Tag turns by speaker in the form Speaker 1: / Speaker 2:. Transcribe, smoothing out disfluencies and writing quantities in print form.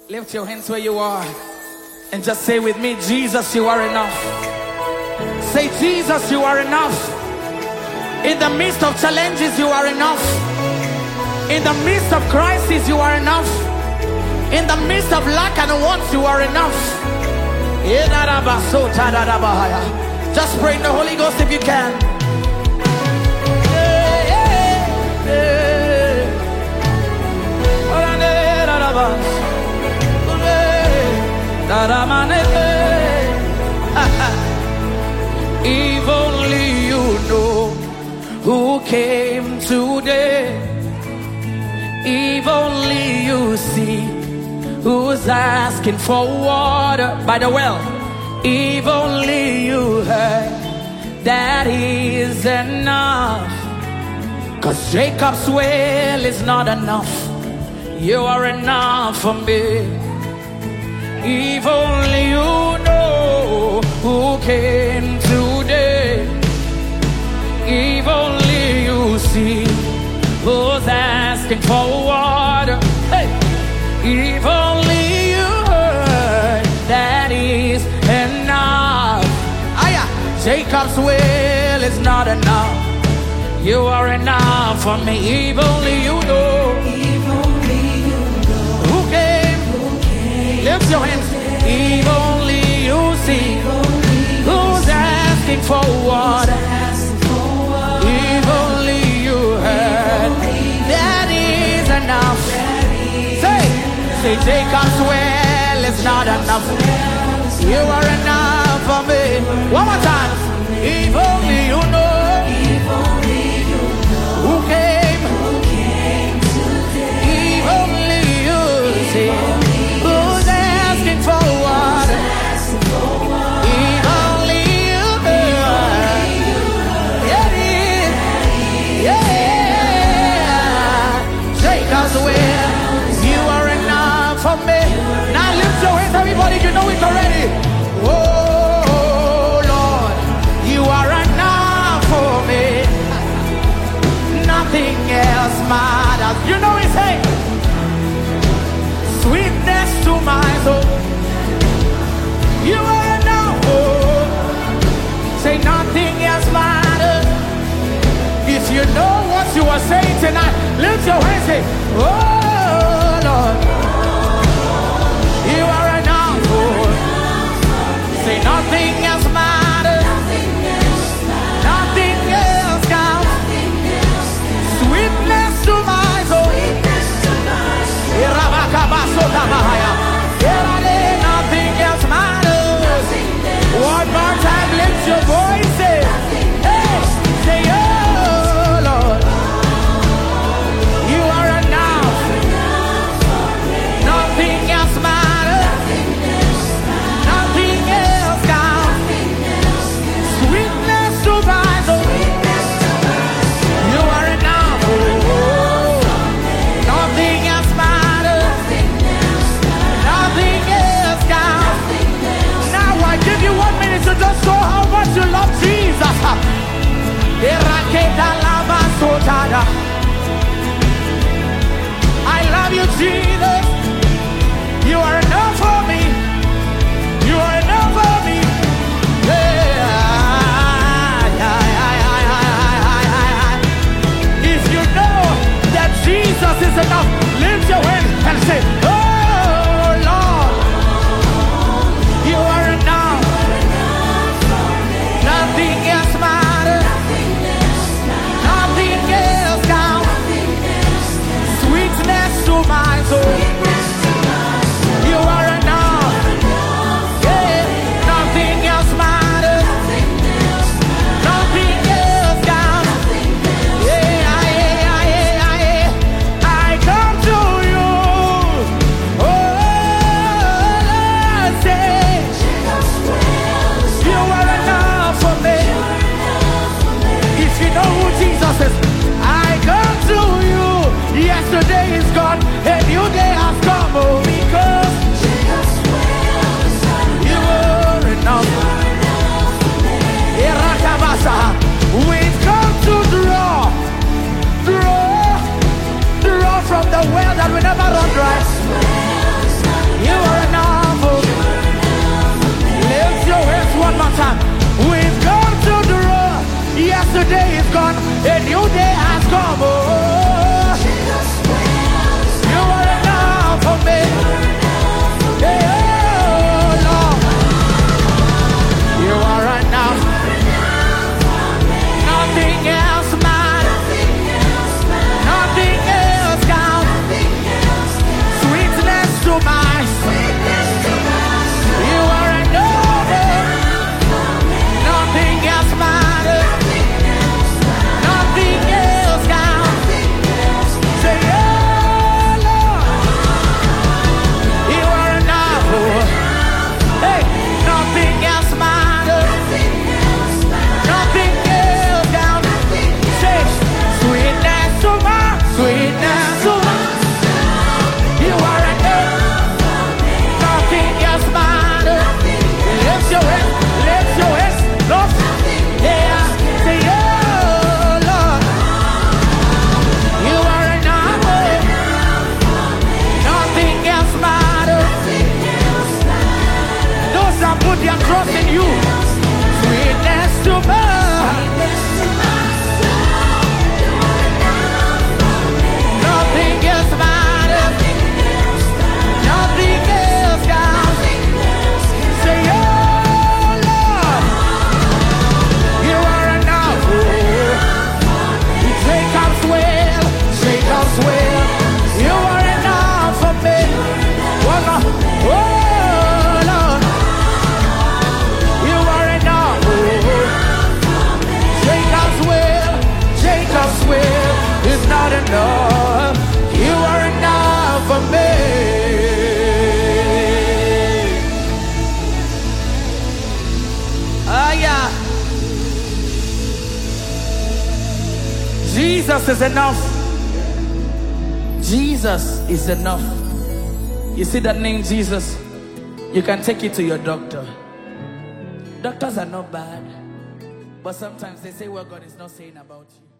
Speaker 1: Lift your hands where you are and just say with me, Jesus, you are enough. Say, Jesus, you are enough. In the midst of challenges, you are enough. In the midst of crisis, you are enough. In the midst of lack and wants, you are enough. Just pray in the Holy Ghost if you can. If only you know who came today. If only you see who's asking for water by the well. If only you heard that is enough. 'Cause Jacob's well is not enough. You are enough for me. If only you know who came today. If only you see who's asking for water. Hey. If only you heard that is enough. Jacob's well is not enough. You are enough for me. If only you know.
Speaker 2: If only you know
Speaker 1: who came. Lift your hands. If only you see who's asking for water. If only you heard that is enough. Say Jacob's well is not enough. You are enough for me. One more time. If only you know who came today. If only you see who's asking for water. If only you heard. Yeah. Jacob's well. You are enough for me. Now lift your hands, everybody. You know it already. Oh Lord, you are enough for me. Nothing else matters. You know it, say, sweetness to my soul. You are enough. Oh, say nothing else matters. If you know what you are saying tonight, lift your hands, say, oh Lord, you are enough. Oh, say nothing else matters. Nothing else counts. Sweetness to my soul. Nothing else matters. One more time, lift your voices. Hey, say, oh Lord, you are enough. Nothing else matters. Nothing else counts. Sweetness to my soul. You are enough. Oh, nothing else matters. Nothing else counts. Now I give you 1 minute to just show how much you love Jesus. I love you, Jesus. You are enough for me. You are enough for me. If you know that Jesus is enough, lift your hand and say, oh Lord, you are enough. Nothing else matters. Nothing else counts. Sweetness to my soul. You are enough. Yeah. Nothing else matters. Nothing else counts. Yeah. I come to you. Oh, Lord, say, you are enough for me. If you know who Jesus is, I come to you. Yesterday is gone, a new day has come. Jesus is enough. Jesus is enough. You see that name Jesus? You can take it to your doctor. Doctors are not bad, but sometimes they say what God is not saying about you.